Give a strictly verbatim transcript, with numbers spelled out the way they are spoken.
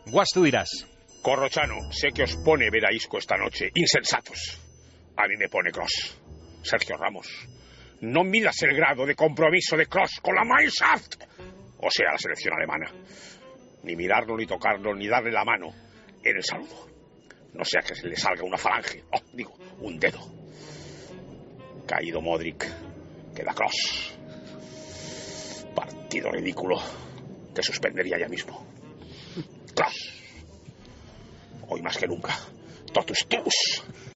Guas, tú dirás. Corrochano, sé que os pone ver a Isco esta noche. Insensatos. A mí me pone Kroos. Sergio Ramos. No midas el grado de compromiso de Kroos con la Mannschaft, o sea, la selección alemana. Ni mirarlo, ni tocarlo, ni darle la mano en el saludo. No sea que se le salga una falange. Oh, digo, un dedo. Caído Modric. Queda Kroos. Partido ridículo. Te suspendería ya mismo. Kroos. Hoy más que nunca. Totus tus.